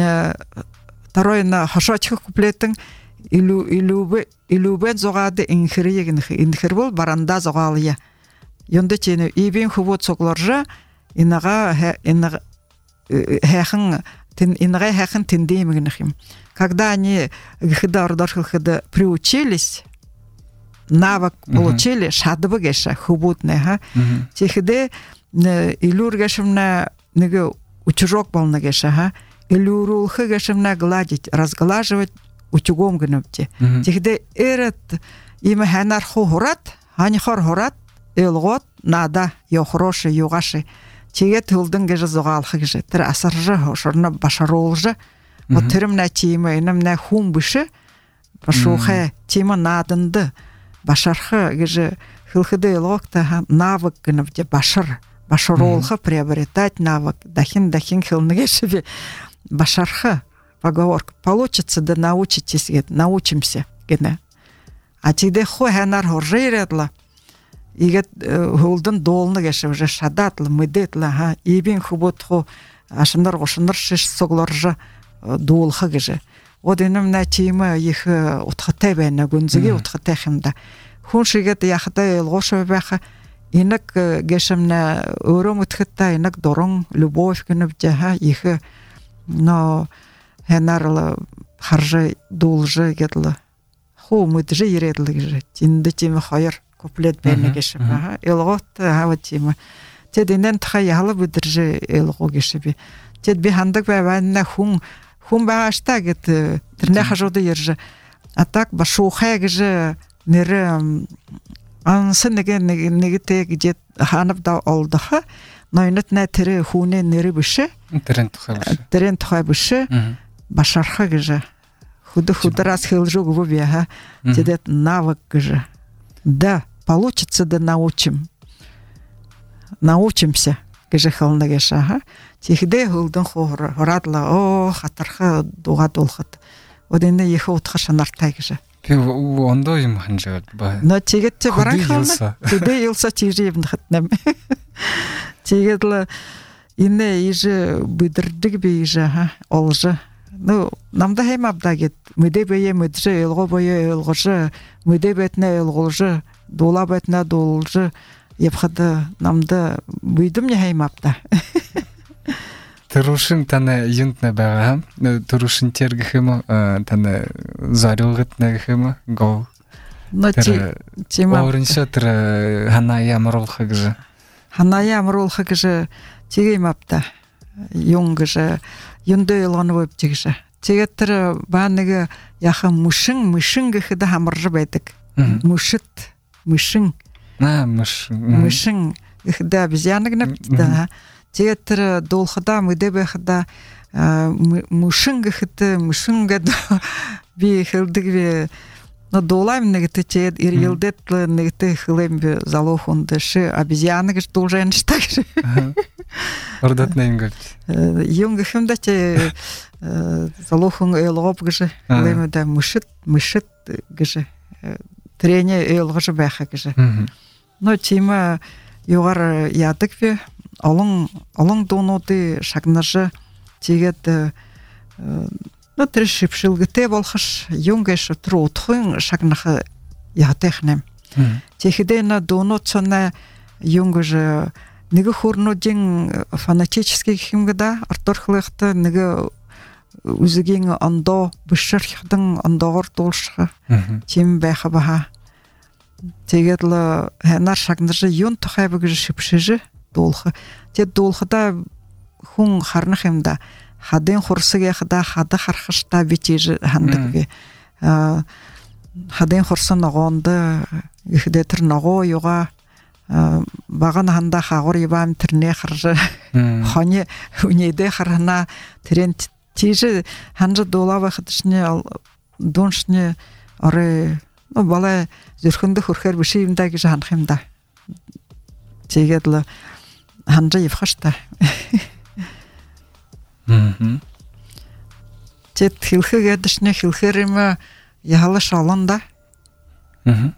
второй на хашачх куплеттің илу илубе илубе зогады инхриегин инхирбол баранда зогалия йонда чене ибин хубот согларжа инага инага хахын тин инага хахын тиндемигнахим когда они гхидардархылхыда приучились навык получили шадыбы геша хубутне ха техиде илургашымна неге учужок болна геша ха илюрулхы гашымна гладить разглаживать утюгом гнопте техиде эрет има ханар хурат хани хор хурат элгот нада ё хороший югаши тегет хылдың геже зогалхы геже тер асаржа шорна башаролжа вот термна тима инамна хум бышы башухе тима надынды башархы геже хылхыды элгокта навык гнопте башар башаролхы приобретать навык дахин дахин хылны гешебе башарха поговорка получится да научитесь гет научимся гена а тиде хо ханар хоржейредла игет хулдын долны геше уже шадатлы мыдетла ха ибин хубот хо ашындар гошындар шиш согларжа долхы геше оденым на тима их утхатебена гунзиге утхатехимда хуншигет яхта элгоша баха инак гешемна өрөм утхатта инак дорон любовь гнебте ха их но ханарла харжа должа гетла хо мыдже ередлы геше тинде тима хайр куплет бәне геше ха элгот ха тима тединен тхаялы бүдерже элго геше би тед би хандык бәвәннә хун хун башта гет терне хажоды ерже а так башухай геше нере ансы неге неге те где ханып да олдыха найнат на тере хуне нере бише терен тхабыш терен тхабыш башарха геше худы худрас хилжу губе ха тедет навык геше да получится да научим научимся геше хылны геше ха тихде хылдын хор радла о хатарха дуга долхат оденде ехо утхашанар тайгеше ондо юм ханжат ба но тигетте баран хална тиде илса тижевн хатнам тигетла инне иже бидирдик бейже ха олжа ну намда хем абдагет мыде бeye мыдже элго бeye элгоже мыде бетне элгоже дола бетне долже епхада намда буйдым не хем абда Турушин тана юнтна бага турушин тергхема тана зарылгытна хема гол но тема орынша тра ханая мролхыгы ханая мролхыгы тигем апта юнгыжа юнды элганы тигже тигеттер баныгы яха мушин мушин гыда хамыржы байтык мушит мушин на муш мушин гыда обезьяны да тигеттер долхада мыдебе хада мушин гыты мушин гада би хылдыгве но долайм негте тед ир йылдетлы негте хылембе залохунды ши обезьяны гыш должен штагы ордатнайм гыт юнга хымда те залохун элгоп гыш хылеме да мушит мушит гыш трене элгыш баха гыш но тима югар ядыкве алың алың доноды шагнажы тигет ну трешипшилгте болхаш юнгеш тротхын шагнахы ятехнем техидена донотсона юнгже неге хорнодин фанатический химгда арторхлыхты неге үзеген андо бишерхдин андогор толшха тим бахаба тегетле нар шагнажы юн тохайбыгы шипшижи долхы те долхыда хун харнахымда хаден хорсыга хада хада хархышта битежи хандыгы хадын хорсон огонды ихде тырного юга баган ханда хагор ибам тирне харжа хане үнеде харна трен тиже ханжа долава хатшне доншне аре ну бала зөрхөндө хөрхөр бишимдэ гэж ханах юм да. Тэгээд л ханжа ивхашта. Мм. Тэт хэлхэгээд шнэ хэлхэрэм яхала шаланда. Мм.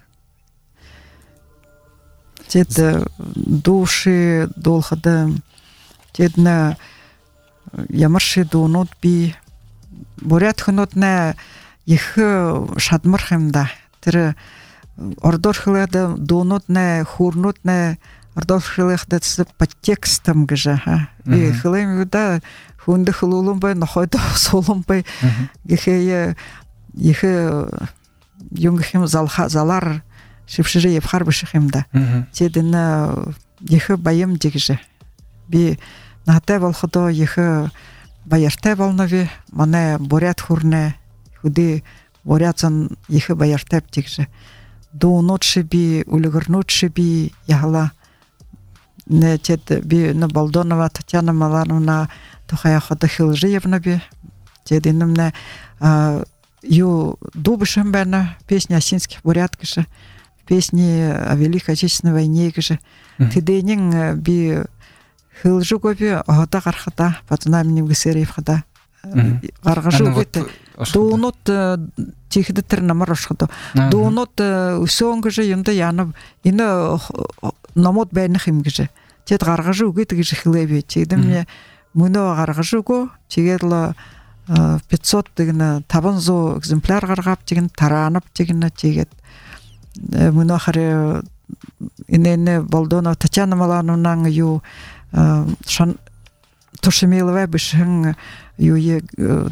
Тэт души долхада тэдна ямарши дунууд би бурят хөнөтнэ их шадмарх юм да. Тэр ордорхлада дунууднэ хүрнүүднэ ордорхлахад подтекстом гэж ха. Би хэлэм да хүнд хөлүүлэн бай нохойд суулан бай гэхээ их юнг хэм залха залар шивширэ явхар бишх юм да. Тэдэн их баям дигж. Би натай болохдоо их баяртай болнови манай бурят хүрнэ хүдэ бурятсан их баяртай дигж. Дуунууд ши би үлгэрнүүд ши би яхала не тэд би на Балдонова Татьяна Малановна тохая хода хилжиевна би тэдинэмнэ ю дубышем бэна песня осинских бурят гэжэ песни о Великой Отечественной войне гэжэ тэдэнин би хилжуго би хода гархада под знаменем Гсэрев хода гаргажу бит дуунууд чихэд тэр намар ошход дуунууд өсөн гэж юмда яна энэ номод байх юм гэж тэд гаргаж үгээд гэж хэлэв чигдэм мөнөө гаргаж үгөө чигээл пятьсот гэнэ таванзуу экземпляр гаргав чигэн тараанав чигэн чигээд мөнөө харэ энэ Балдонова Татьяна Малановна юу шан тушмилова бишэн юу е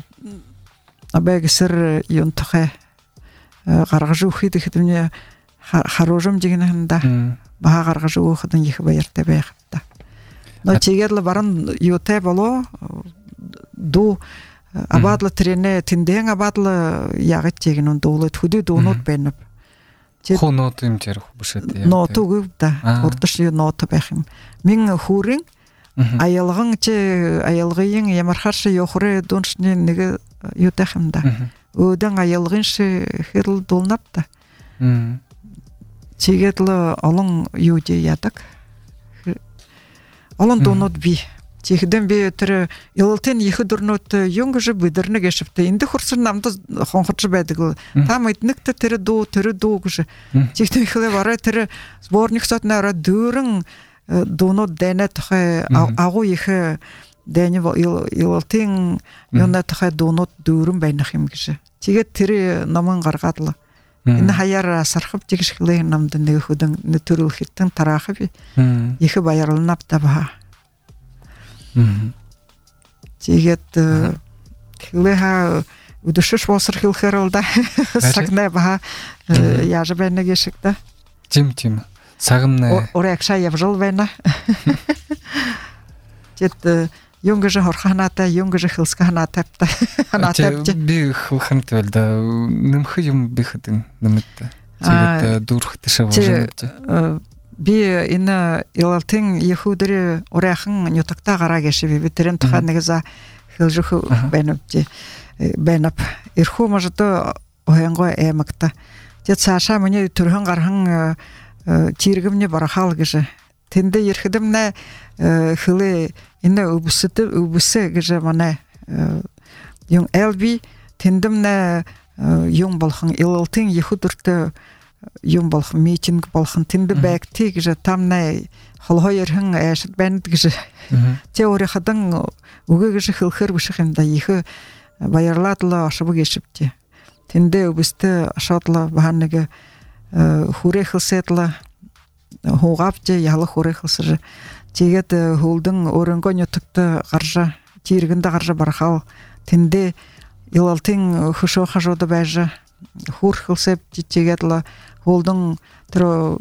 абэгсэр юнтхэ гаргаж үхид ихэдмэ харожом жигнэнда бага гаргаж үхэдэн их баяртай байх та. Но чигээр л баран юутай болоо ду абадла тренэ тэндэн абадла ягт чигнэн дуулаад хөдөө дуунууд байна. Хонот юм тэр хөшөт. Нот үгүй да. Урдш нот байх юм. Мин хүрэн аялган чи аялгын ямархаш ёхрэ дуншны нэг юутах юм да. Өдөн аялгын ши хэрл дулнапта. Чигээд л олон юу дий ядаг. Олон дуунууд би чихдэн би тэр ялтын их дөрнөт юнгж бидэрнэ гэшвтэ энд хурсан намд хонхож байдаг. Та мэднэгт тэр дуу тэр дуу гэж чихдэн ихлэ бараа тэр сборник сотнаараа дөрөн дуунууд дэнэ тохэ агуу их дэнэ ялтын юна тохэ дуунууд дөрөн байх юм гэж. Тэгээд тэр номон гаргаад л энэ хаяар сархав жигш хэлээ намд нэг хөдөн төрөл хитэн тараах би их баярлнап та ба. Тэгээд хэлээ өдөшөш болсор хэлэхэр л да сагнаа ба яаж байна гэшигдэ. Тим тим сагнаа орякша явжал байна. Тэт юнгэж хорханаата юнгэж хэлсканаата ханаата би хөхөнт бол да нэмх юм бихэдэн нэмэт тэгээд дүүрхтэй шавж би энэ ялтын ихүдэр оряхан нютагта гараа гэшив би тэрэн тухай нэг за хэлжих бэнэвч бэнэп ирхүү мождо оянго эмакта тэт цаашаа миний төрхөн гархан чиргэмний барахал гэж тэндэ ирэхдэмнэ хэлээ энэ өвсөд өвсө гэж манай юм элби тэндэмнэ юм болсон ялтын ихүдэртэ юм болох митинг болох тэнд байгти гэж тамнай холхоёрхан ашид банд гэж теорихадан үгээ гэж хэлэхэр бишх юм да их баярлаад л ашиг гэшвтэ тэндээ өвстэй ашаадлаа бахан нэг хүрээхэлсэдлаа хуугавч ялах хүрээхэлсэр тэгээд хөлдөн өрөнгөө нутагт гаржа чиргэндэ гаржа барахаа тэндээ ялалтын хөшөө хашууд байж хүрхэлсэв чигээд л хөлдөн тэр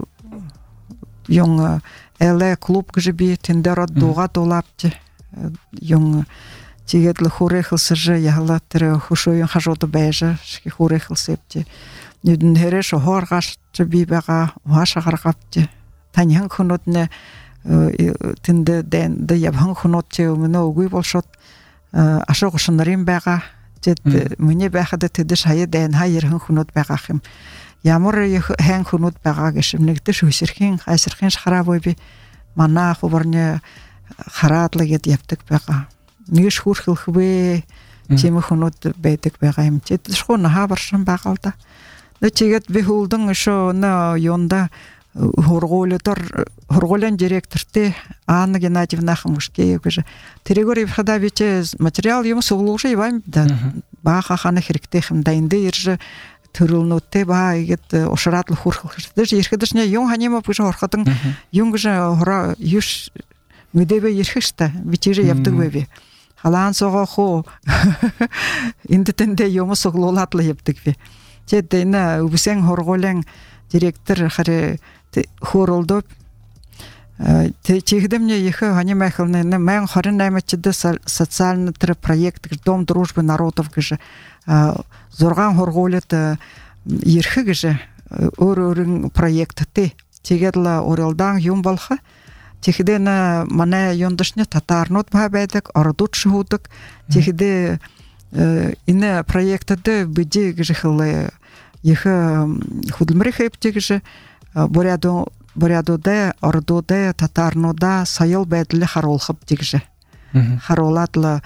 юм элэ клуб гэж би тэндэр дууга дуулавч юм Тигетлы хурехылсыжы яхла тірі хушойын хажоды бәжі шки хурехылсепте. Нүдін хере шохор ғашты бейбаға уаша ғарғапте. Таньян хунотне тінді дәнді ябхан хунотте умыны угуй болшот ашы ғышынырын бәға. Мүне бәғады тіді шайы дән хайырхын хунот бәғақым. Ямыр хэн хунот бәға кешім. Нігді шүйсірхен, қайсырхен шқара бойбі. Мана хубарне харатлы кет яптық бәға. Ниш хурхылхве темі хунот бәйтік бәғайым. Теді шқоны ха баршын бәғалда. Да тегет бехулдың шо на йонда хурголетор хурголен директорте Анна Геннадьевна Хамушкеев каже. Терегор ивхада вече материал ему соглушай вам да баха хана хирктехим да инде ирже төрүлнөтте ба егет ошаратлы хурхылхышты. Ерхедешне йон ханема пыжа орхатын юнгже хора юш мүдебе ерхишта вечеже яптык бебе. Халан сога хо индетенде йому соглолатлы яптык бе. Тедена убсен хорголен директор харе хоролдоп те чигдемне ехе хани махылны мен хорын наймачыды социальный проект дом дружбы народов гыжы зорган хорголет ерхе гыжы өрөрүн проектте тегедла орелдан юм болха техдена мана йондышне татарнот бабедек ордут шуудык техде ине проектте биди гыжы хылы ехе худмры хептегыжы борядо борядода ордода татарнода сайыл бәдле харолхып дигже харолатлы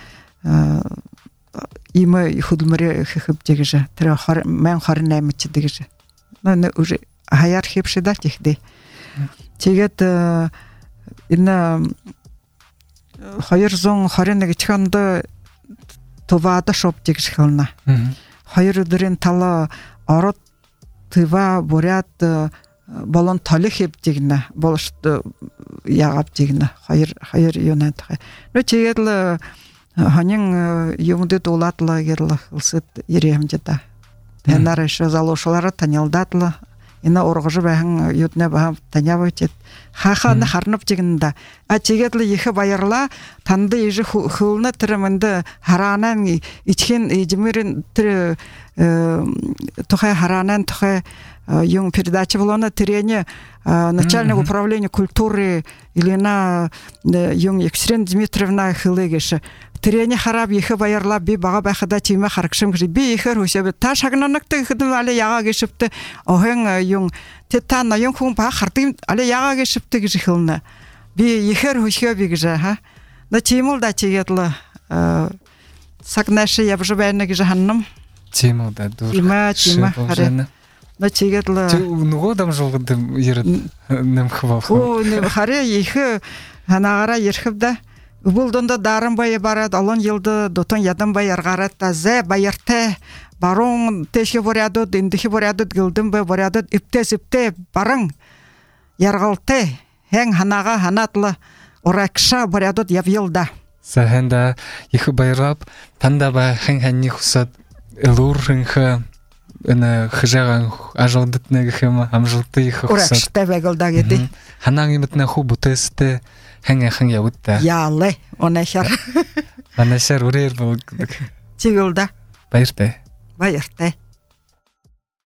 име худмры хеп дигже тре мен харнамчы дигже мен уже хаяр хепшеда техде тегет ина хайыр зон харенеге чыкканда товада шоп дигже хылна хайыр дөрен тала орот тыва борят балон тали хеп дигне болышты ягап дигне хайыр хайыр йонат но тегетле ханин юмды долатлы герлы хылсыт еремжета тенар еще залошалары танялдатлы ина оргыжы баһын ютне ба танявыт хаханы харнып дигнда а тегетле ехе байырла танды еже хылны тиреминде харанан ичкен ижмирин тире тухай харанан тухай yung передача была на терене начальник управления культуры Елена yung Екатерина Дмитриевна Хилегеше терене хараб ехе байырла би бага бахада тиме харкшым би ехер усебе та шагнаныкты хидим але яга кешипти оһен yung тетана yung хун ба хартым але яга кешипти гижхылны би ехер усебе бигже ха на тимул да тигетлы сакнаше ябжыбайны гижханным тимул да дур тима тима харе на тигетлы ну дам жолгды ерет нем хвал о не харе ехе анагара ерхибда булдонда дарын бай барат алон елды дотон ядам бай аргарат зе байырте барон теше боряды диндихи боряды гылдым бе боряды иптес ипте барың яргалте хэн ханага ханатлы оракша боряды явилда сахенда ехе байрап танда ба хэн ханни хусат элур хэнха ана хжаган ажалдытнеге хема амжылты ехе хусат оракшта вегалда геди ханан имитне ху бутесте хэн хэн явутта яле онашар онашар урер бол тигылда байрте байырте